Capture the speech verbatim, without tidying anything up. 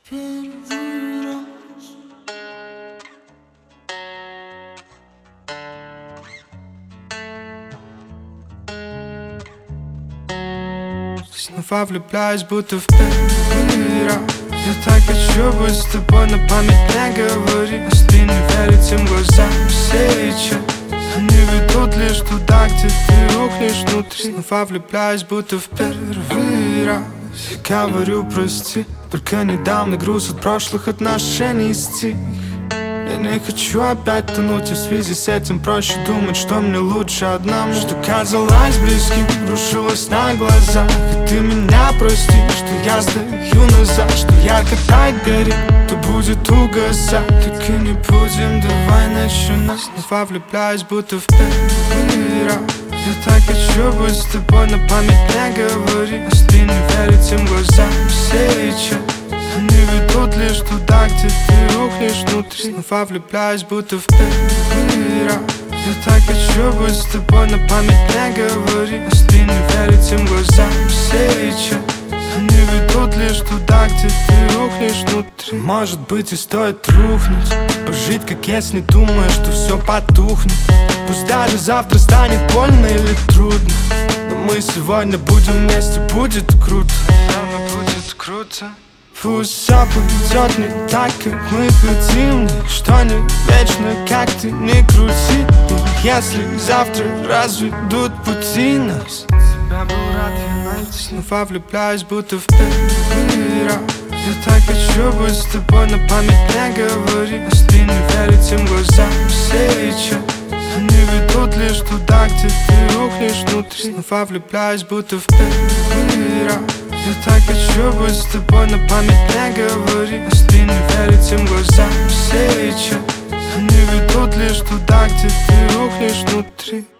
Первый раз. Снова влюбляюсь, будто в первый раз. Я так хочу быть с тобой, на память не говори. Если не верить тем глазам сейчас, они ведут лишь туда, где ты рухнешь внутри. Снова влюбляюсь, будто в первый раз. Я говорю прости, только недавно груз от прошлых отношений стих. Я не хочу опять тонуть, и в связи с этим проще думать, что мне лучше одному. Что казалось близким, рушилось на глазах. И ты меня прости, что я сдаю назад. Что ярко так горит, то будет угасать. Так и не будем, давай начинать. Снова влюбляюсь, будто в первый раз. Я так хочу быть с тобой, на память не говори. Если не верить тем глазам сейчас, они ведут лишь туда, где ты рухнешь внутри. Снова влюбляюсь, будто в первый раз. Я так хочу быть с тобой, на память не говори. Если не верить тем глазам сейчас, они ведут лишь туда, где ты рухнешь внутри. Может быть и стоит рухнуть, пожить как если думаешь, что все потухнет. Пусть даже завтра станет больно или трудно, но мы сегодня будем вместе, будет круто. Наверное, будет круто. Пусть все пойдет не так, как мы хотим. Что не вечно, как ты не крути. И если завтра разведут пути нас, тебя был рад я найти. Снова влюбляюсь, будто в первый раз. Я так хочу быть с тобой, на память не говори. Если не верить тем глазам сейчас, они ведут лишь туда, где ты рухнешь внутри. Снова влюбляюсь, будто в первый раз. Я так хочу быть с тобой, на память не говори. Если не верить тем глазам сейчас, они ведут лишь туда, где ты рухнешь внутри.